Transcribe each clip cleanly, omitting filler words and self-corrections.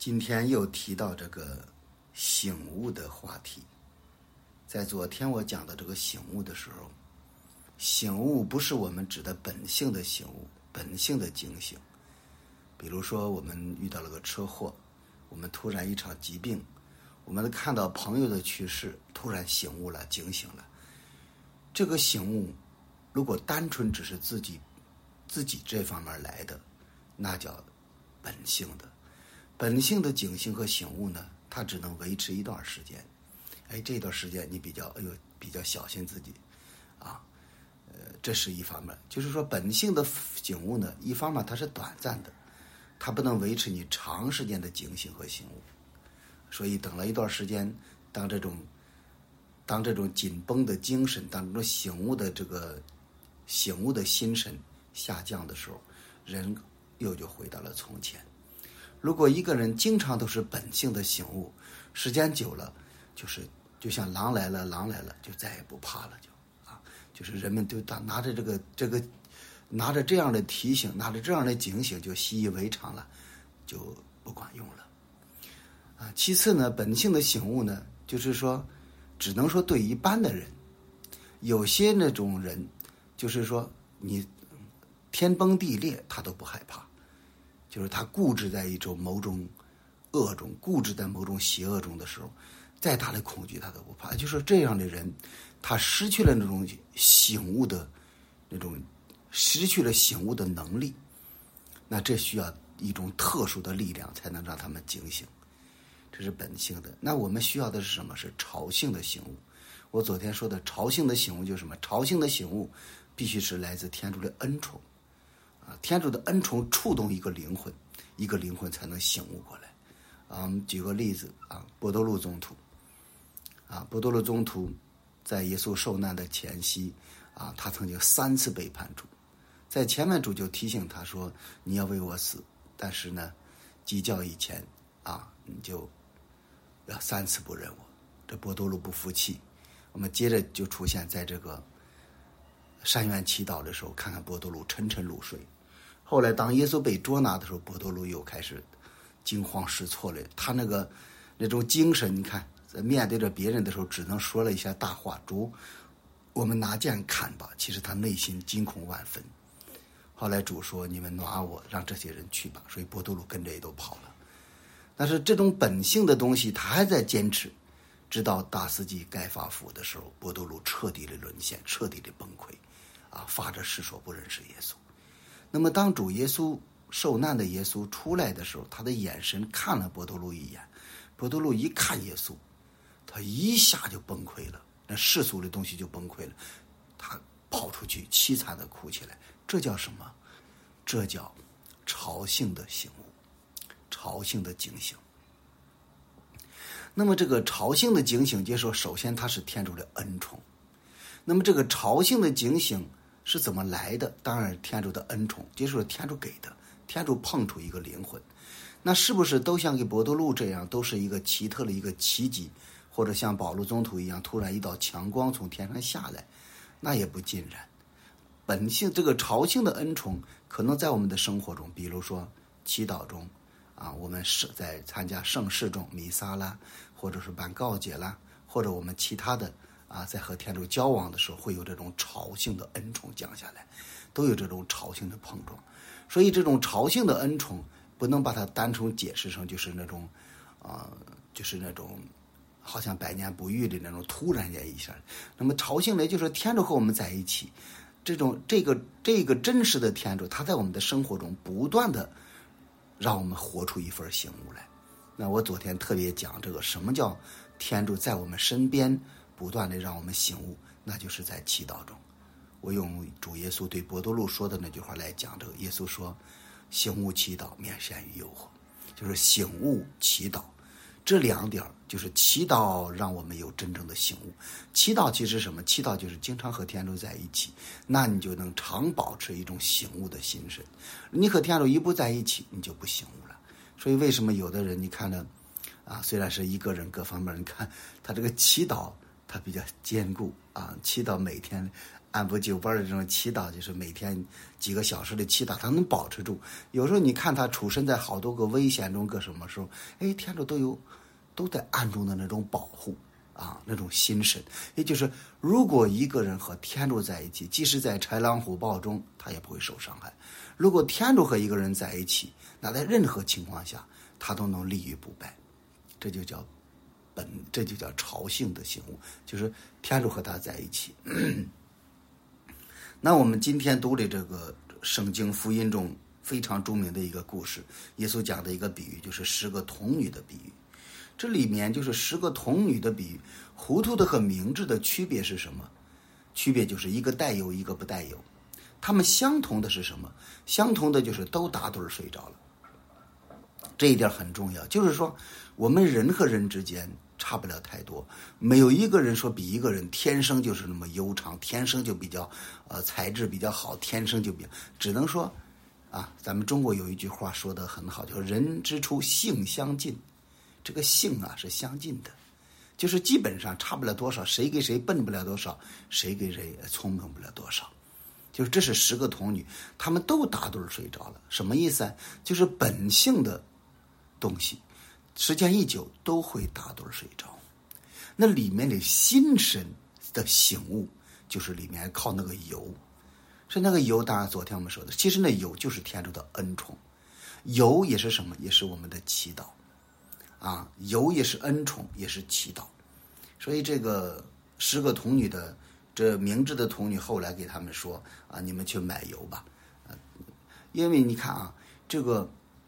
今天又提到这个醒悟的话题。在昨天我讲的这个醒悟的时候，醒悟不是我们指的本性的醒悟，本性的警醒。比如说我们遇到了个车祸，我们突然一场疾病，我们看到朋友的去世，突然醒悟了，警醒了。这个醒悟如果单纯只是自己这方面来的，那叫本性的。本性的警醒和醒悟呢，它只能维持一段时间。这段时间你比较小心自己啊，这是一方面。就是说本性的醒悟呢，一方面它是短暂的，它不能维持你长时间的警醒和醒悟。所以等了一段时间，当这种紧绷的精神，当这种醒悟的心神下降的时候，人又就回到了从前。如果一个人经常都是本性的醒悟，时间久了，就像狼来了，就再也不怕了，就是人们就拿着拿着这样的提醒，拿着这样的警醒，就习以为常了，就不管用了。其次呢，本性的醒悟呢，就是说，只能说对一般的人，有些那种人，就是说你天崩地裂他都不害怕。就是他固执在某种恶中，固执在某种邪恶中的时候，再大的恐惧他都不怕。就是说这样的人，他失去了醒悟的能力，那这需要一种特殊的力量才能让他们警醒，这是本性的。那我们需要的是什么？是潮性的醒悟。我昨天说的潮性的醒悟就是什么？潮性的醒悟必须是来自天主的恩宠。天主的恩宠触动一个灵魂才能醒悟过来。举个例子波多禄宗徒在耶稣受难的前夕他曾经3次背叛主。在前面主就提醒他说，你要为我死，但是呢鸡叫以前你就要3次不认我。这波多禄不服气。我们接着就出现在这个山园祈祷的时候，看看波多禄沉沉入睡。后来当耶稣被捉拿的时候，波多禄又开始惊慌失措了。他那种精神，你看在面对着别人的时候只能说了一下大话，主我们拿剑砍吧，其实他内心惊恐万分。后来主说，你们拿我，让这些人去吧。所以波多禄跟着也都跑了。但是这种本性的东西他还在坚持，直到大司祭盖法府的时候，波多禄彻底的沦陷，彻底的崩溃发着誓说不认识耶稣。那么当主耶稣受难的耶稣出来的时候，他的眼神看了波多禄一眼，波多禄一看耶稣，他一下就崩溃了，那世俗的东西就崩溃了，他跑出去凄惨的哭起来。这叫什么？这叫潮性的醒悟，潮性的警醒。那么这个潮性的警醒，就是说首先它是天主的恩宠。那么这个潮性的警醒是怎么来的？当然天主的恩宠，就是天主给的，天主碰触一个灵魂。那是不是都像给波多禄这样，都是一个奇特的一个奇迹，或者像保禄宗徒一样，突然一道强光从天上下来？那也不尽然。本性这个潮性的恩宠，可能在我们的生活中，比如说祈祷中我们是在参加圣事中，弥撒啦，或者是办告解啦，或者我们其他的在和天主交往的时候，会有这种潮性的恩宠降下来，都有这种潮性的碰撞。所以这种潮性的恩宠不能把它单纯解释成就是那种好像百年不遇的那种突然间一下。那么潮性呢，就是天主和我们在一起，这个真实的天主，他在我们的生活中不断的让我们活出一份醒悟来。那我昨天特别讲这个什么叫天主在我们身边不断的让我们醒悟，那就是在祈祷中。我用主耶稣对波多禄说的那句话来讲这个。耶稣说，醒悟祈祷，免陷于诱惑。就是醒悟祈祷，这2点就是祈祷让我们有真正的醒悟。祈祷其实什么？祈祷就是经常和天主在一起，那你就能常保持一种醒悟的心神。你和天主一不在一起，你就不醒悟了。所以为什么有的人你看着虽然是一个人，各方面你看他这个祈祷他比较坚固祈祷每天按部就班的这种祈祷，就是每天几个小时的祈祷，他能保持住。有时候你看他处身在好多个危险中，个什么时候，天主都在暗中的那种保护啊，那种心神。也就是如果一个人和天主在一起，即使在豺狼虎豹中，他也不会受伤害。如果天主和一个人在一起，那在任何情况下他都能立于不败。这就叫朝性的醒悟，就是天主和他在一起。那我们今天读的这个圣经福音中非常著名的一个故事，耶稣讲的一个比喻，就是10个童女的比喻。这里面就是10个童女的比喻，糊涂的和明智的区别是什么？区别就是一个带油，一个不带油。他们相同的是什么？相同的就是都打盹睡着了。这一点很重要，就是说我们人和人之间差不了太多，没有一个人说比一个人天生就是那么悠长，天生就比较材质比较好，天生就比较，只能说咱们中国有一句话说得很好，就是人之初性相近。这个性是相近的，就是基本上差不了多少，谁给谁笨不了多少，谁给谁聪明不了多少。就是这是10个童女，她们都打盹睡着了。什么意思？就是本性的东西时间一久都会打盹睡着。那里面的心神的醒悟，就是里面靠那个油。是那个油，当然昨天我们说的，其实那油就是天主的恩宠。油也是什么？也是我们的祈祷油也是恩宠，也是祈祷。所以这个10个童女的这明智的童女后来给他们说你们去买油吧。因为你看这个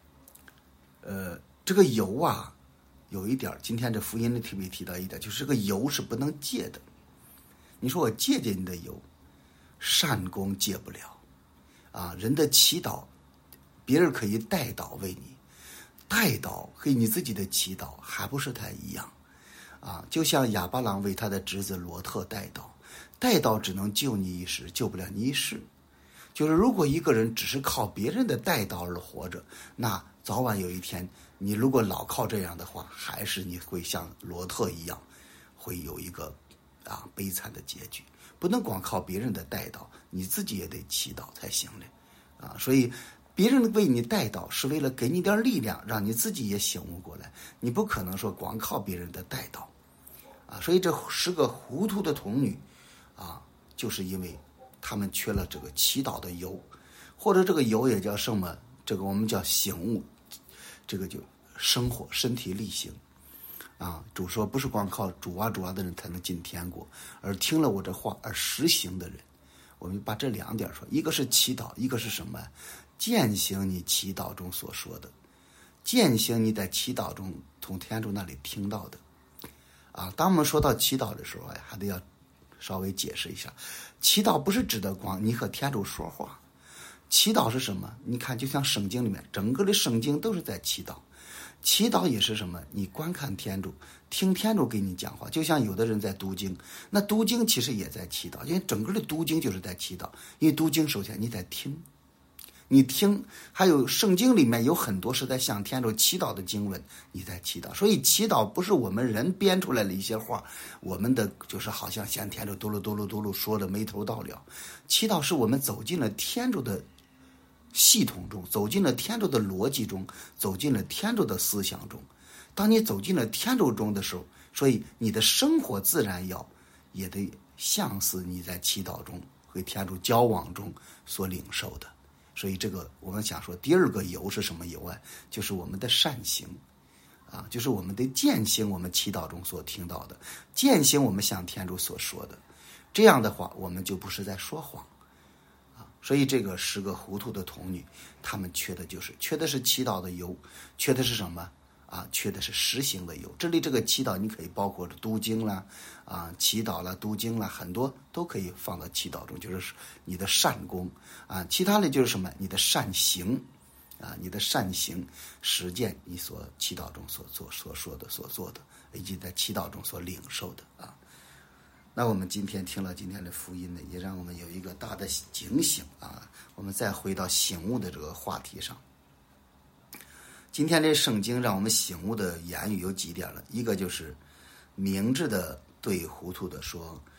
油有一点，今天这福音里特别提到一点，就是这个油是不能借的。你说我借你的油，善功借不了人的祈祷别人可以代祷为你，代祷和你自己的祈祷还不是太一样就像亚巴郎为他的侄子罗特代祷，代祷只能救你一时，救不了你一世。就是如果一个人只是靠别人的代祷而活着，那早晚有一天你如果老靠这样的话，还是你会像罗特一样，会有一个悲惨的结局。不能光靠别人的代祷，你自己也得祈祷才行的所以别人为你代祷是为了给你点力量，让你自己也醒悟过来。你不可能说光靠别人的代祷所以这10个糊涂的童女就是因为他们缺了这个祈祷的油，或者这个油也叫什么？这个我们叫醒悟，这个就生活身体力行主说不是光靠主啊的人才能进天国，而听了我这话而实行的人。我们把这2点说，一个是祈祷，一个是什么？践行你祈祷中所说的，践行你在祈祷中从天主那里听到的当我们说到祈祷的时候还得要稍微解释一下，祈祷不是指的光你和天主说话，祈祷是什么？你看就像圣经里面，整个的圣经都是在祈祷。祈祷也是什么？你观看天主，听天主给你讲话。就像有的人在读经，那读经其实也在祈祷，因为整个的读经就是在祈祷。因为读经首先你在听，你听，还有圣经里面有很多是在向天主祈祷的经文，你在祈祷。所以祈祷不是我们人编出来的一些话，我们的就是好像向天主嘟噜嘟噜嘟噜说的没头到了。祈祷是我们走进了天主的系统中，走进了天主的逻辑中，走进了天主的思想中。当你走进了天主中的时候，所以你的生活自然也得像似你在祈祷中和天主交往中所领受的。所以这个我们想说，第2个油是什么油就是我们的善行就是我们得践行我们祈祷中所听到的，践行我们向天主所说的。这样的话我们就不是在说谎所以这个10个糊涂的童女，她们缺的是祈祷的油，缺的是什么缺的是实行的油。这里这个祈祷你可以包括读经啦祈祷啦读经啦，很多都可以放到祈祷中，就是你的善功其他的就是什么？你的善行你的善行实践你所祈祷中所说的所做的，以及在祈祷中所领受的那我们今天听了今天的福音呢，也让我们有一个大的警醒我们再回到醒悟的这个话题上。今天这圣经让我们醒悟的言语有几点了，一个就是明智的对糊涂的说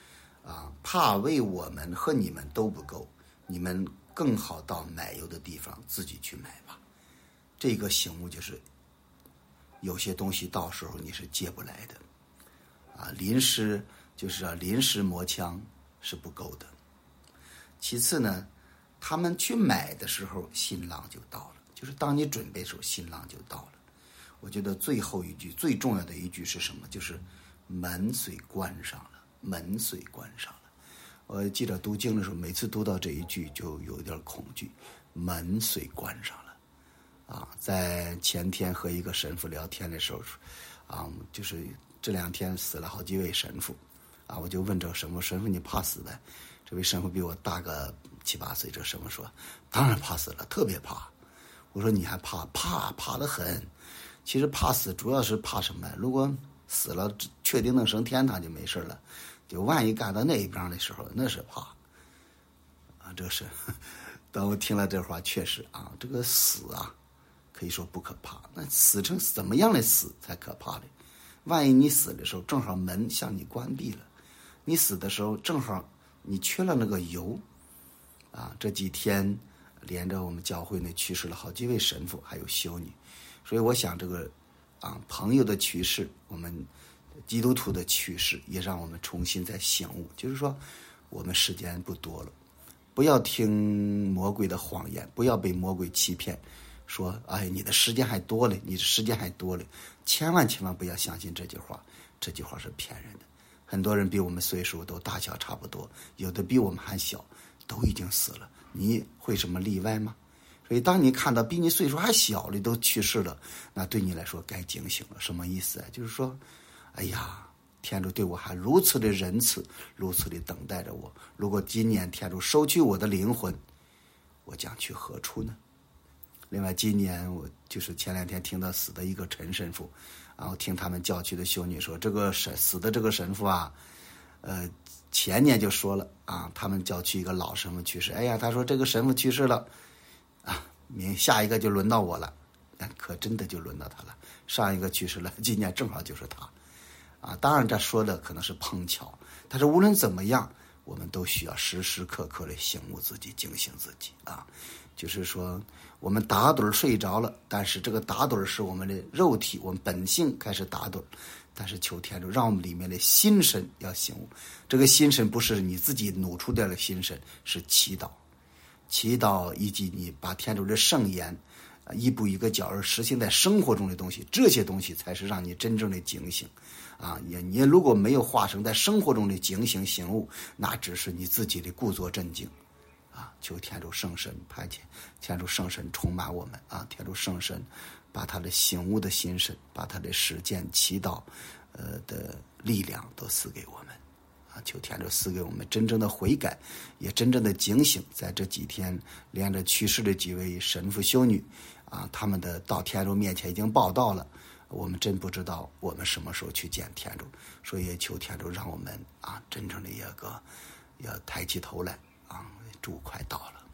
怕为我们和你们都不够，你们更好到买油的地方自己去买吧。这个醒悟就是有些东西到时候你是借不来的临时磨枪是不够的。其次呢，他们去买的时候新郎就到了，就是当你准备的时候新郎就到了。我觉得最后一句最重要的一句是什么？就是门虽关上了，门虽关上了。我记得读经的时候，每次读到这一句就有点恐惧，门虽关上了在前天和一个神父聊天的时候就是这2天死了好几位神父我就问这个神父你怕死呗？这位神父比我大个7、8岁，这神父说当然怕死了，特别怕。我说你还怕得很。其实怕死主要是怕什么？如果死了确定能升天堂就没事了，就万一干到那一边的时候那是怕这是当我听了这话确实这个死可以说不可怕，那死成怎么样的死才可怕的？万一你死的时候正好门向你关闭了，你死的时候正好你缺了那个油这几天连着我们教会内去世了好几位神父还有修女，所以我想这个朋友的去世，我们基督徒的去世也让我们重新再醒悟，就是说我们时间不多了，不要听魔鬼的谎言，不要被魔鬼欺骗说你的时间还多了，你的时间还多了，千万不要相信这句话，这句话是骗人的。很多人比我们岁数都大小差不多，有的比我们还小，都已经死了，你会什么例外吗？所以当你看到比你岁数还小的都去世了，那对你来说该警醒了。什么意思就是说天主对我还如此的仁慈，如此的等待着我，如果今年天主收取我的灵魂，我将去何处呢？另外今年我就是前2天听到死的一个陈神父我听他们教区的修女说，这个死的这个神父前年就说了他们教区一个老神父去世，他说这个神父去世了下一个就轮到我了，可真的就轮到他了。上一个去世了，今年正好就是他当然这说的可能是碰巧，但是无论怎么样，我们都需要时时刻刻的醒悟自己，警醒自己就是说我们打盹睡着了，但是这个打盹是我们的肉体，我们本性开始打盹，但是求天主让我们里面的心神要醒悟。这个心神不是你自己努出来的心神，是祈祷以及你把天主的圣言一步一个脚儿实行在生活中的东西，这些东西才是让你真正的警醒你如果没有化生在生活中的警醒醒悟，那只是你自己的故作镇静求天主圣神派遣，天主圣神充满我们天主圣神把他的醒悟的心神，把他的实践祈祷的力量都赐给我们求天主赐给我们真正的悔改，也真正的警醒。在这几天连着去世的几位神父修女他们的到天主面前已经报道了，我们真不知道我们什么时候去见天主，所以也求天主让我们真正的要抬起头来主快到了。